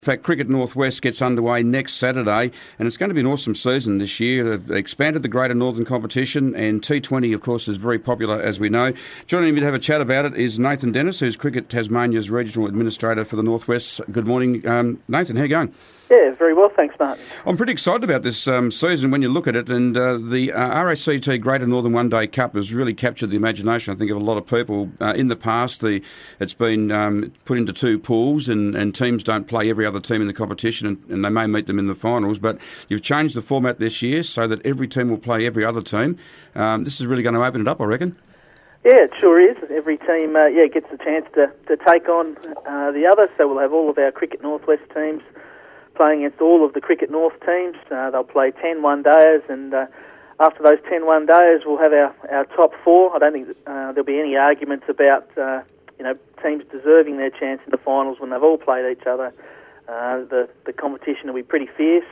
In fact, Cricket Northwest gets underway next Saturday, and it's going to be an awesome season this year. They've expanded the Greater Northern competition, and T20, of course, is very popular, as we know. Joining me to have a chat about it is Nathan Dennis, who's Cricket Tasmania's Regional Administrator for the Northwest. Good morning, Nathan. How are you going? Yeah, very well, thanks, Martin. I'm pretty excited about this season when you look at it, and the RACT Greater Northern One Day Cup has really captured the imagination, I think, of a lot of people. In the past, it's been put into two pools, and teams don't play every other team in the competition, and they may meet them in the finals, but you've changed the format this year so that every team will play every other team. This is really going to open it up, I reckon. Yeah, it sure is. Every team gets a chance to take on the other, so we'll have all of our Cricket Northwest teams playing against all of the Cricket North teams. They'll play 10 one-dayers, and after those 10 one-dayers, we'll have our top four. I don't think there'll be any arguments about teams deserving their chance in the finals when they've all played each other. The competition will be pretty fierce,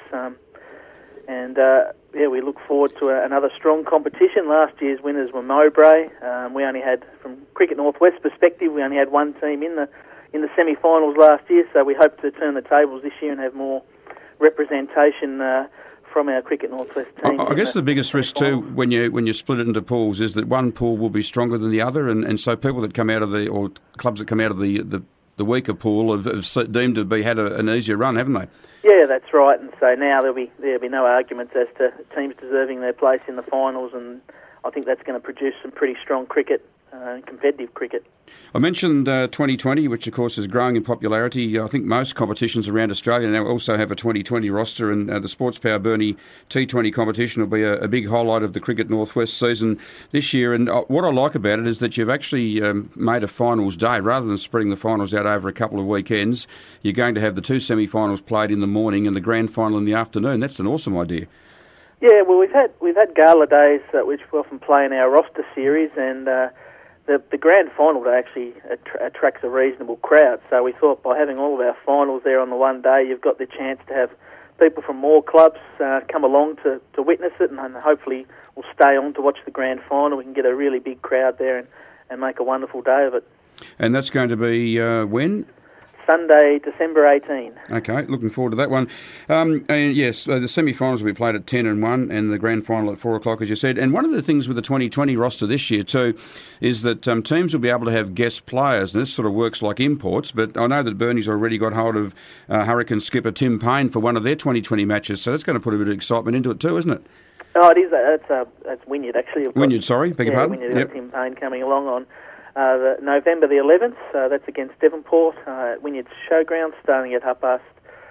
we look forward to another strong competition. Last year's winners were Mowbray. We only had, from Cricket Northwest perspective, we only had one team in the semi-finals last year, so we hope to turn the tables this year and have more representation from our Cricket Northwest team. I guess the biggest risk too, when you split it into pools, is that one pool will be stronger than the other, and so people that come out of or clubs that come out of the weaker pool have deemed to be had an easier run, haven't they? Yeah, that's right. And so now there'll be no arguments as to teams deserving their place in the finals, and I think that's going to produce some pretty strong cricket, competitive cricket. I mentioned 2020, which of course is growing in popularity. I think most competitions around Australia now also have a 2020 roster, and the Sports Power Burnie T20 competition will be a big highlight of the Cricket Northwest season this year. And what I like about it is that you've actually made a finals day. Rather than spreading the finals out over a couple of weekends, you're going to have the two semi-finals played in the morning and the grand final in the afternoon. That's an awesome idea. Yeah, well, we've had gala days which we often play in our roster series, and the grand final day actually attracts a reasonable crowd. So we thought by having all of our finals there on the one day, you've got the chance to have people from more clubs come along to witness it, and hopefully we'll stay on to watch the grand final. We can get a really big crowd there and make a wonderful day of it. And that's going to be when? Sunday, December 18. Okay, looking forward to that one. And yes, the semi-finals will be played at 10 and 1 and the grand final at 4 o'clock, as you said. And one of the things with the 2020 roster this year too is that teams will be able to have guest players, and this sort of works like imports, but I know that Burnie's already got hold of Hurricane skipper Tim Payne for one of their 2020 matches, so that's going to put a bit of excitement into it too, isn't it? Oh, it is. That's Wynyard, actually. Wynyard, sorry, beg your pardon. Wynyard, yep. Tim Payne coming along on November the 11th, that's against Devonport at Wynyard's Showground, starting at 5:30.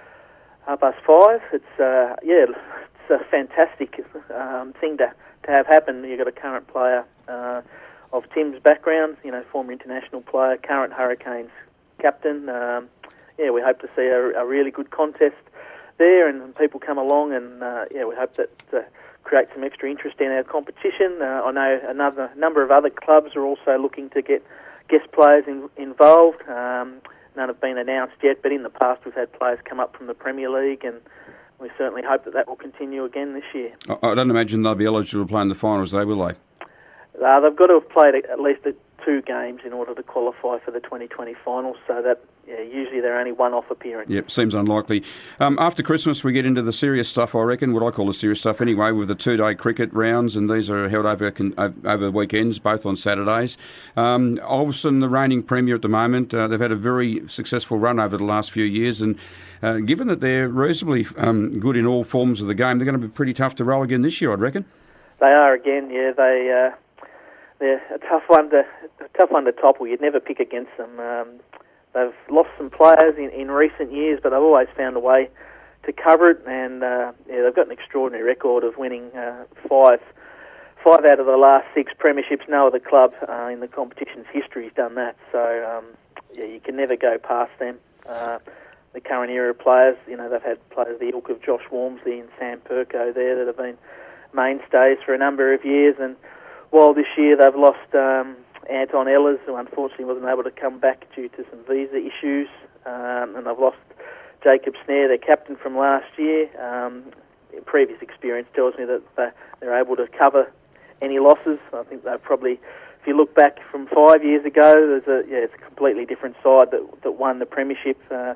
It's a fantastic thing to have happen. You've got a current player of Tim's background, former international player, current Hurricanes captain. We hope to see a really good contest there, and people come along, and we hope that create some extra interest in our competition. I know another number of other clubs are also looking to get guest players involved. None have been announced yet, but in the past we've had players come up from the Premier League, and we certainly hope that will continue again this year. I don't imagine they'll be eligible to play in the finals, though, will they? They've got to have played at least 2 games in order to qualify for the 2020 finals, so that usually they're only one-off appearance. Yep, seems unlikely. After Christmas, we get into the serious stuff, I reckon, what I call the serious stuff anyway, with the 2-day cricket rounds, and these are held over weekends, both on Saturdays. Ulverstone, the reigning premier at the moment, they've had a very successful run over the last few years, and given that they're reasonably good in all forms of the game, they're going to be pretty tough to roll again this year, I'd reckon. They are again, yeah. They're a tough one to topple. You'd never pick against them. They've lost some players in recent years, but they've always found a way to cover it, and they've got an extraordinary record of winning 5 out of the last 6 premierships. No other club in the competition's history has done that, so you can never go past them. The current era of players, they've had players the ilk of Josh Walmsley and Sam Perko there that have been mainstays for a number of years, and while this year they've lost Anton Ehlers, who unfortunately wasn't able to come back due to some visa issues, and they've lost Jacob Snare, their captain from last year. Previous experience tells me that they're able to cover any losses. I think they've probably, if you look back from 5 years ago, it's a completely different side that won the premiership.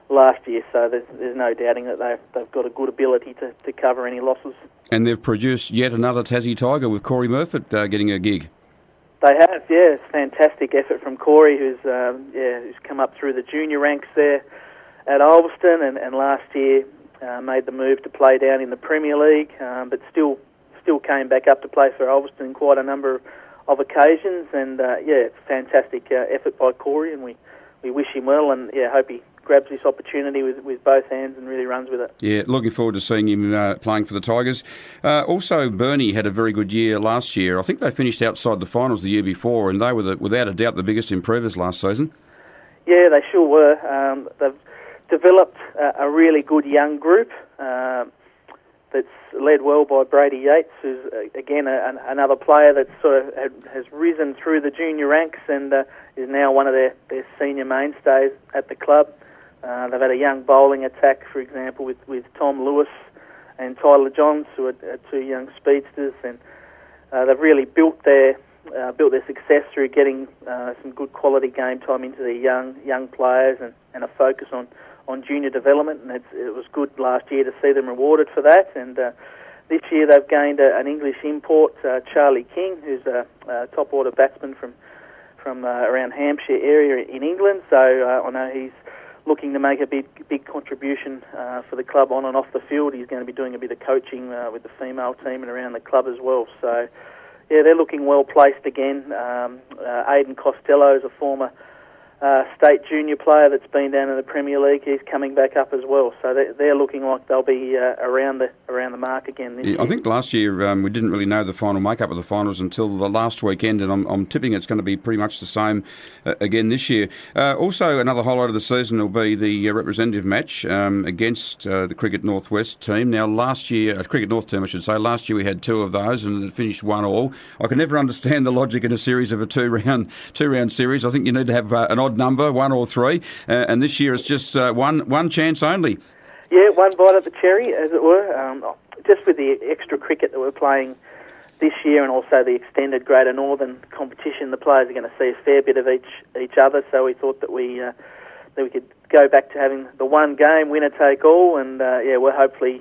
last year. So there's no doubting that they've got a good ability to cover any losses. And they've produced yet another Tassie Tiger with Corey Murfitt getting a gig. They have, yeah. It's a fantastic effort from Corey, who's come up through the junior ranks there at Ulverston, and last year made the move to play down in the Premier League, but still came back up to play for Ulverston in quite a number of occasions. And it's a fantastic effort by Corey, and we wish him well, and hope he grabs this opportunity with both hands and really runs with it. Yeah, looking forward to seeing him playing for the Tigers. Also, Burnie had a very good year last year. I think they finished outside the finals the year before, and they were, without a doubt, the biggest improvers last season. Yeah, they sure were. They've developed a really good young group that's led well by Brady Yates, who's, again, another player that sort of has risen through the junior ranks and is now one of their senior mainstays at the club. They've had a young bowling attack, for example, with Tom Lewis and Tyler Johns, who are two young speedsters, and they've really built their success through getting some good quality game time into their young players and a focus on junior development. And it was good last year to see them rewarded for that. And this year they've gained an English import, Charlie King, who's a top order batsman from around Hampshire area in England. So I know he's looking to make a big contribution for the club on and off the field. He's going to be doing a bit of coaching with the female team and around the club as well. So, yeah, they're looking well placed again. Aidan Costello is a former state junior player that's been down in the Premier League. He's coming back up as well. So they're looking like they'll be around the mark again this year. I think last year we didn't really know the final makeup of the finals until the last weekend, and I'm tipping it's going to be pretty much the same again this year. Also, another highlight of the season will be the representative match against the Cricket Northwest team. Now, last year, Cricket North team I should say, last year we had two of those and it finished 1-1. I can never understand the logic in a series of a two-round series. I think you need to have an odd number, 1 or 3, and this year it's just one chance only. Yeah, one bite at the cherry, as it were. Just with the extra cricket that we're playing this year, and also the extended Greater Northern competition, the players are going to see a fair bit of each other. So we thought that we could go back to having the one game, winner take all, and we're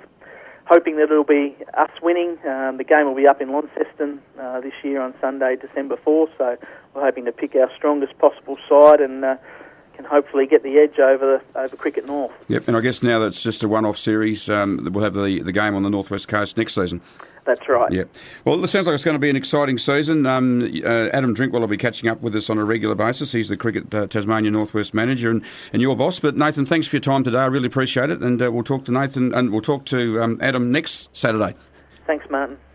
hoping that it'll be us winning. The game will be up in Launceston this year on Sunday, December 4th, so we're hoping to pick our strongest possible side and can hopefully get the edge over Cricket North. Yep, and I guess now that it's just a one-off series, we'll have the game on the Northwest Coast next season. That's right. Yeah. Well, it sounds like it's going to be an exciting season. Adam Drinkwell will be catching up with us on a regular basis. He's the Cricket Tasmania Northwest manager and your boss. But Nathan, thanks for your time today. I really appreciate it. And we'll talk to Nathan and we'll talk to Adam next Saturday. Thanks, Martin.